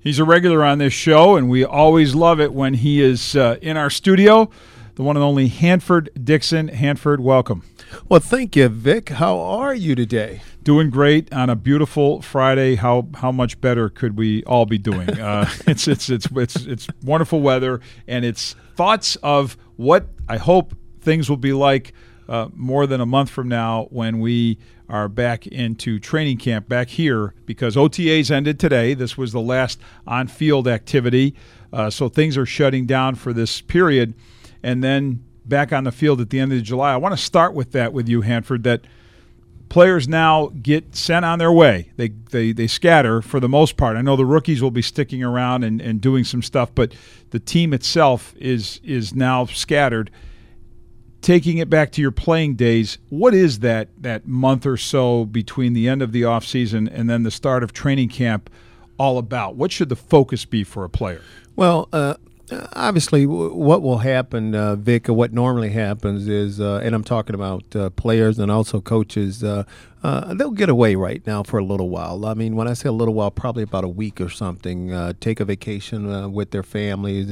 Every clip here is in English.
He's a regular on this show, and we always love it when he is in our studio. The one and only Hanford Dixon. Hanford, welcome. Well, thank you, Vic. How are you today? Doing great on a beautiful Friday. How much better could we all be doing? It's wonderful weather, and it's thoughts of what I hope things will be like more than a month from now when we are back into training camp back here, because OTAs ended today. This was the last on-field activity, so things are shutting down for this period, and then back on the field at the end of July. I want to start with that with you, Hanford, that players now get sent on their way. They scatter for the most part. I know the rookies will be sticking around and doing some stuff, but the team itself is now scattered. Taking it back to your playing days, what is that month or so between the end of the offseason and then the start of training camp all about? What should the focus be for a player? Well, obviously, what will happen, Vic, or what normally happens is, and I'm talking about players and also coaches, they'll get away right now for a little while. I mean, when I say a little while, probably about a week or something, take a vacation with their families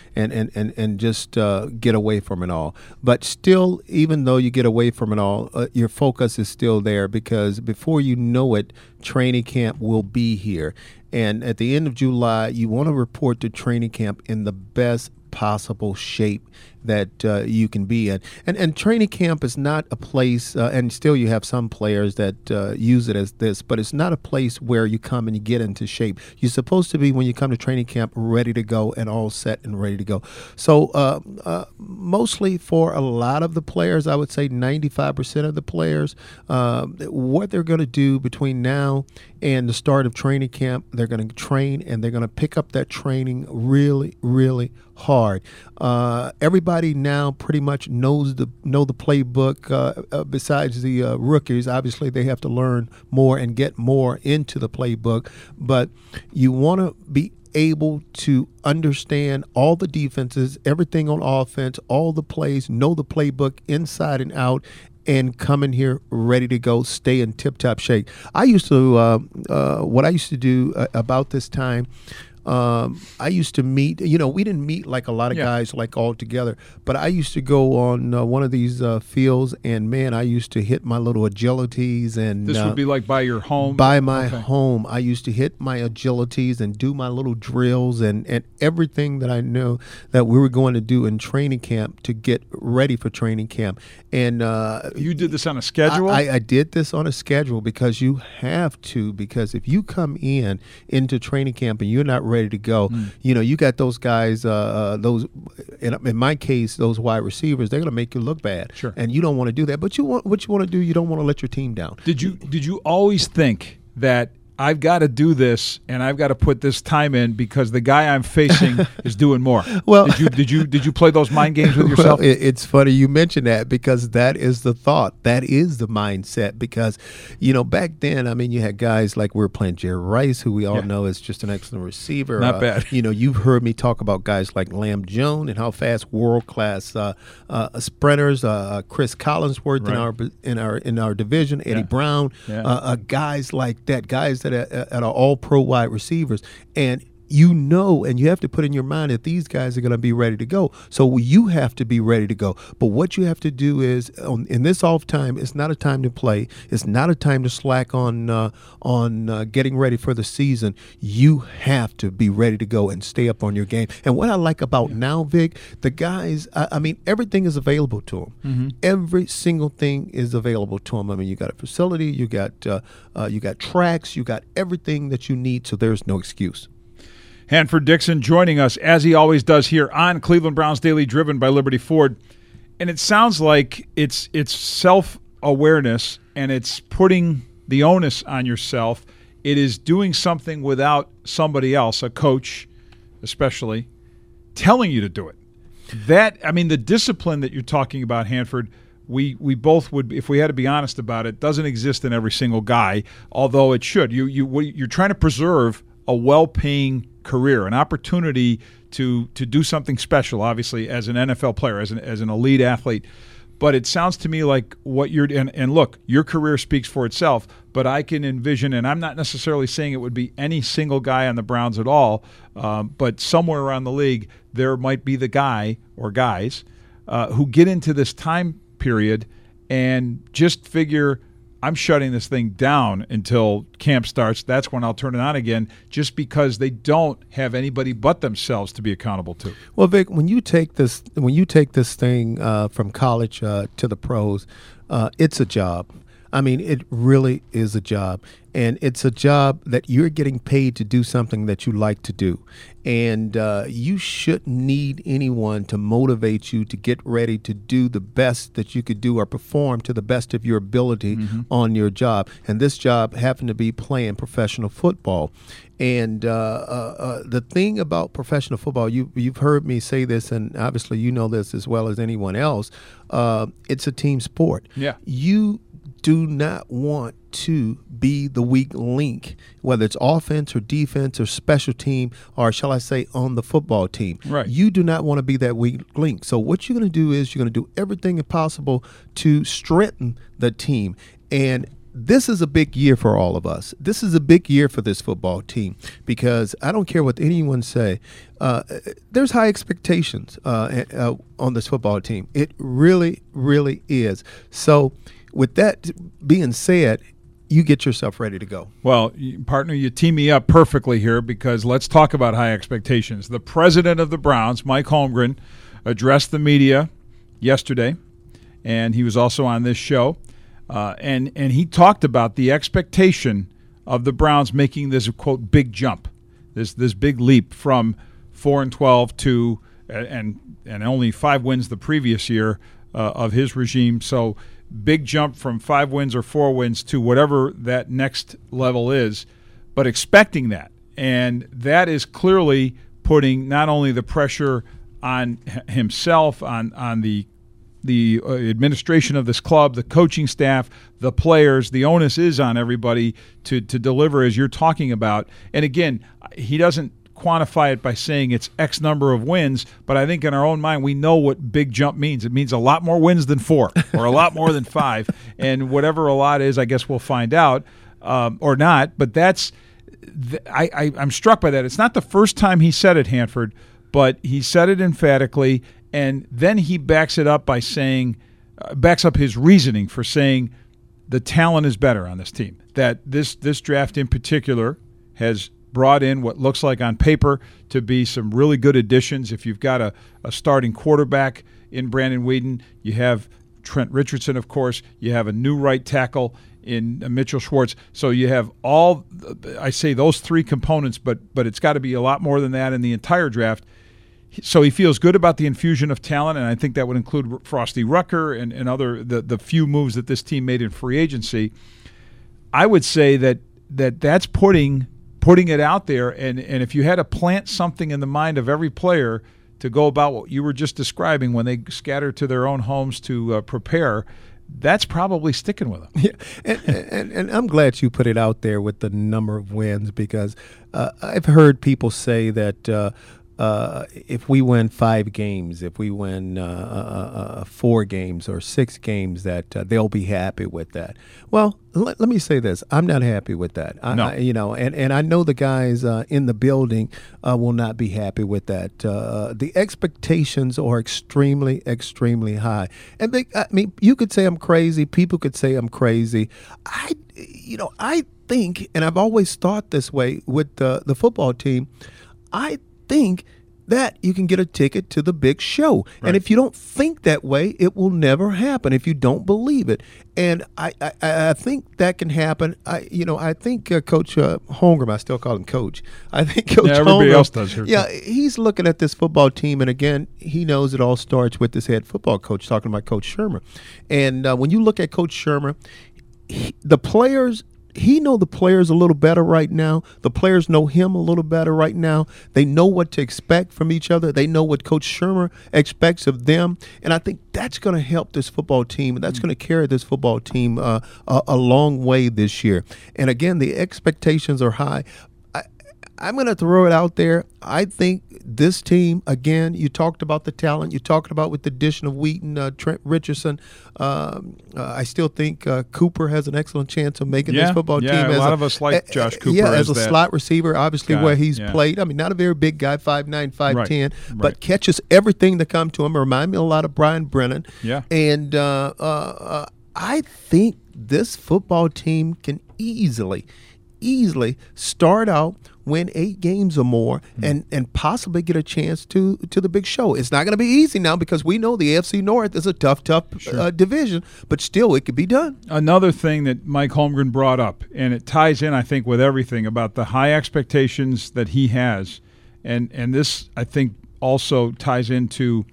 and just get away from it all. But still, even though you get away from it all, your focus is still there, because before you know it, training camp will be here. And at the end of July, you want to report to training camp in the best possible shape that you can be in. And training camp is not a place, and still you have some players that use it as this, but it's not a place where you come and you get into shape. You're supposed to be, when you come to training camp, ready to go and all set and ready to go. So mostly for a lot of the players, I would say 95% of the players, what they're going to do between now and the start of training camp, they're going to train, and they're going to pick up that training really, really hard. Everybody now pretty much know the playbook. Besides the rookies, obviously they have to learn more and get more into the playbook. But you want to be able to understand all the defenses, everything on offense, all the plays, know the playbook inside and out, and come in here ready to go, stay in tip-top shape. I used to, what I used to do about this time, I used to meet, we didn't meet like a lot of guys like all together, but I used to go on one of these fields, and man, I used to hit my little agilities. And this would be like by your home? By my home. I used to hit my agilities and do my little drills and everything that I knew that we were going to do in training camp to get ready for training camp. And you did this on a schedule? I did this on a schedule, because you have to, because if you come into training camp and you're not ready to go, you got those guys, those in my case, those wide receivers, they're going to make you look bad. Sure. And you don't want to do that. But what you want to do, you don't want to let your team down. Did you always think that I've got to do this and I've got to put this time in because the guy I'm facing is doing more? Well, did you play those mind games with yourself? Well, it's funny you mention that, because that is the thought. That is the mindset, because, back then, I mean, you had guys like we were playing Jerry Rice, who we all know is just an excellent receiver. Not bad. You've heard me talk about guys like Lamb Jones and how fast world-class sprinters, Chris Collinsworth in our division, Eddie Brown, guys like that, guys that are all pro wide receivers, and and you have to put in your mind that these guys are going to be ready to go. So you have to be ready to go. But what you have to do is, in this off time, it's not a time to play. It's not a time to slack on getting ready for the season. You have to be ready to go and stay up on your game. And what I like about now, Vic, the guys, I mean, everything is available to them. Mm-hmm. Every single thing is available to them. I mean, you got a facility, you got tracks, you got everything that you need, so there's no excuse. Hanford Dixon joining us, as he always does here on Cleveland Browns Daily, driven by Liberty Ford. And it sounds like it's self-awareness, and it's putting the onus on yourself. It is doing something without somebody else, a coach especially, telling you to do it. The discipline that you're talking about, Hanford, we both would, if we had to be honest about it, doesn't exist in every single guy, although it should. You're trying to preserve a well-paying career, an opportunity to do something special, obviously, as an NFL player, as an elite athlete. But it sounds to me like what you're and look, your career speaks for itself, but I can envision, and I'm not necessarily saying it would be any single guy on the Browns at all, but somewhere around the league there might be the guy or guys who get into this time period and just figure, I'm shutting this thing down until camp starts. That's when I'll turn it on again, just because they don't have anybody but themselves to be accountable to. Well, Vic, when you take this thing from college to the pros, it's a job. I mean, it really is a job. And it's a job that you're getting paid to do something that you like to do. And you shouldn't need anyone to motivate you to get ready to do the best that you could do or perform to the best of your ability on your job. And this job happened to be playing professional football. And the thing about professional football, you've heard me say this, and obviously you know this as well as anyone else, it's a team sport. Yeah. You do not want to be the weak link, whether it's offense or defense or special team, or shall I say on the football team. Right. You do not want to be that weak link. So what you're going to do is you're going to do everything possible to strengthen the team. And this is a big year for all of us. This is a big year for this football team because I don't care what anyone say. There's high expectations on this football team. It really, really is. So with that being said, you get yourself ready to go. Well, partner, you team me up perfectly here because let's talk about high expectations. The president of the Browns, Mike Holmgren, addressed the media yesterday, and he was also on this show. And he talked about the expectation of the Browns making this, quote, big jump, this big leap from 4-12 to and only 5 wins the previous year of his regime. So big jump from 5 wins or 4 wins to whatever that next level is, but expecting that. And that is clearly putting not only the pressure on himself, on the administration of this club, the coaching staff, the players. The onus is on everybody to deliver, as you're talking about. And again, he doesn't quantify it by saying it's X number of wins, but I think in our own mind we know what big jump means. It means a lot more wins than 4 or a lot more than 5. And whatever a lot is, I guess we'll find out or not. But that's I'm struck by that. It's not the first time he said it, Hanford, but he said it emphatically. And then he backs it up by saying, backs up his reasoning for saying the talent is better on this team. That this draft in particular has brought in what looks like on paper to be some really good additions. If you've got a starting quarterback in Brandon Weeden, you have Trent Richardson, of course, you have a new right tackle in Mitchell Schwartz. So you have all, I say those 3 components, but it's got to be a lot more than that in the entire draft. So he feels good about the infusion of talent, and I think that would include Frosty Rucker and other the few moves that this team made in free agency. I would say that's putting it out there, and if you had to plant something in the mind of every player to go about what you were just describing when they scatter to their own homes to prepare, that's probably sticking with them. Yeah, and I'm glad you put it out there with the number of wins because I've heard people say that if we win 5 games, if we win 4 games or 6 games, that they'll be happy with that. Well, let me say this: I'm not happy with that. No. And I know the guys in the building will not be happy with that. The expectations are extremely, extremely high. And I mean, you could say I'm crazy. People could say I'm crazy. I think, and I've always thought this way with the football team. I think that you can get a ticket to the big show. Right. And if you don't think that way, it will never happen if you don't believe it. And I think that can happen. I think Coach Holmgren, I still call him Coach. I think Coach everybody Holmgren, else does here. Yeah, he's looking at this football team, and again, he knows it all starts with this head football coach, talking about Coach Shermer. And when you look at Coach Shermer, the players, he know the players a little better right now. The players know him a little better right now. They know what to expect from each other. They know what Coach Shermer expects of them. And I think that's going to help this football team. That's going to carry this football team a long way this year. And again, the expectations are high. I'm going to throw it out there. I think this team, again, you talked about the talent. You talked about with the addition of Wheaton, Trent Richardson. I still think Cooper has an excellent chance of making this football team. Yeah, a lot of us like Josh Cooper. Yeah, as a slot receiver, obviously where he's played. I mean, not a very big guy, 5'9", 5'10", but catches everything that comes to him. Remind me a lot of Brian Brennan. Yeah. And I think this football team can easily start out, win 8 games or more, and possibly get a chance to the big show. It's not going to be easy now because we know the AFC North is a tough division, but still it could be done. Another thing that Mike Holmgren brought up, and it ties in, I think, with everything about the high expectations that he has, and this, I think, also ties into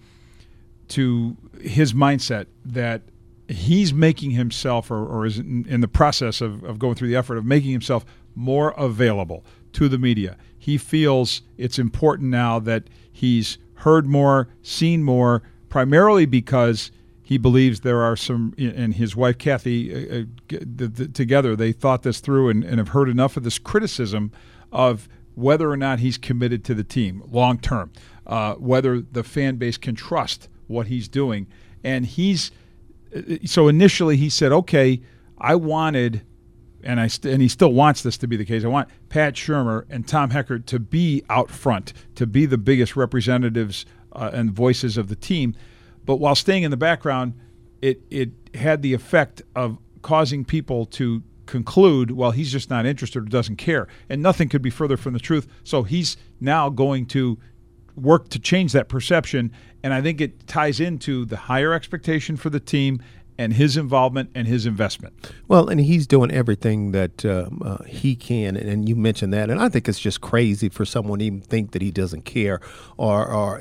his mindset that he's making himself or is in the process of going through the effort of making himself more available to the media. He feels it's important now that he's heard more, seen more, primarily because he believes there are some, and his wife Kathy, together, they thought this through and have heard enough of this criticism of whether or not he's committed to the team long term, whether the fan base can trust what he's doing. And so initially he said, okay, I wanted, and he still wants this to be the case, I want Pat Shurmur and Tom Heckert to be out front, to be the biggest representatives and voices of the team. But while staying in the background, it had the effect of causing people to conclude, well, he's just not interested or doesn't care. And nothing could be further from the truth. So he's now going to work to change that perception. And I think it ties into the higher expectation for the team and his involvement and his investment. Well, and he's doing everything that he can, and you mentioned that, and I think it's just crazy for someone to even think that he doesn't care, or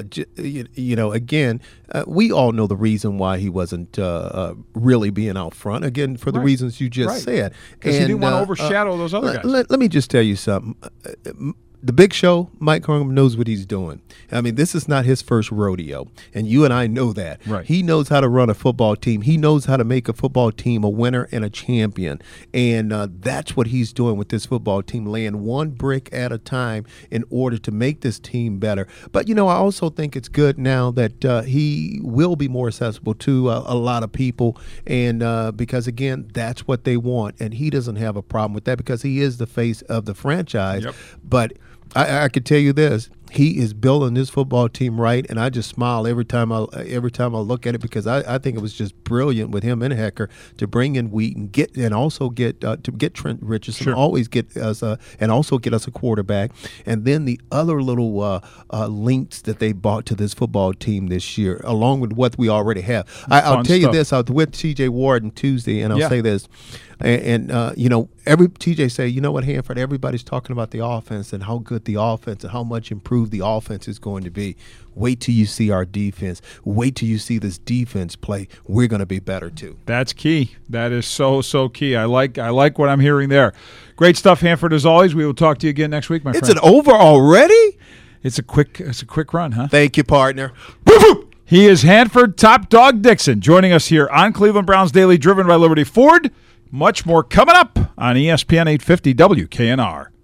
again, we all know the reason why he wasn't really being out front, again, for the reasons you just said. Because he didn't want to overshadow those other guys. Let me just tell you something. The big show, Mike Holmgren knows what he's doing. I mean, this is not his first rodeo, and you and I know that. Right. He knows how to run a football team. He knows how to make a football team a winner and a champion, and that's what he's doing with this football team, laying one brick at a time in order to make this team better. But, I also think it's good now that he will be more accessible to a lot of people, and because, again, that's what they want, and he doesn't have a problem with that because he is the face of the franchise. Yep. But I could tell you this: he is building this football team right, and I just smile every time I look at it because I think it was just brilliant with him and Hecker to bring in Wheaton, get Trent Richardson, always get us and also get us a quarterback, and then the other little links that they brought to this football team this year, along with what we already have. I'll tell you this: I was with T.J. Ward on Tuesday, and I'll say this. And every TJ say, you know what, Hanford, everybody's talking about the offense and how good the offense and how much improved the offense is going to be. Wait till you see our defense. Wait till you see this defense play. We're going to be better too. That's key. That is so key. I like what I'm hearing there. Great stuff, Hanford, as always. We will talk to you again next week, my friend. It's an over already? It's a quick run, huh? Thank you, partner. He is Hanford Top Dog Dixon, joining us here on Cleveland Browns Daily, driven by Liberty Ford. Much more coming up on ESPN 850 WKNR.